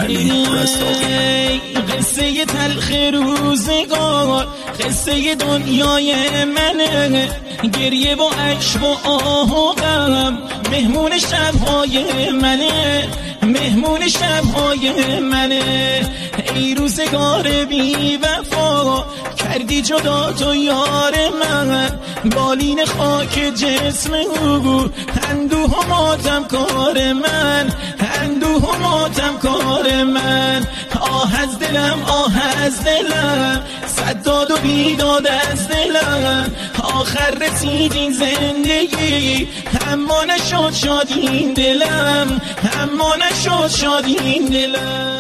حمید رستاقی. قصه تلخ روزگار قصه دنیای منه، گریه و عشق و آه و غم مهمون شبهای منه، مهمون شبهای منه. ای روزگار بی وفا کردی جدا تو یار من، بالین خاک جسم او اندوه و ماتم کار من، اندوه و ماتم کار من. آه از دلم آه از دلم صد داد و بیداد از دلم، آخر رسید این زندگی اما نشد شاد این دلم، اما نشد شاد این دلم.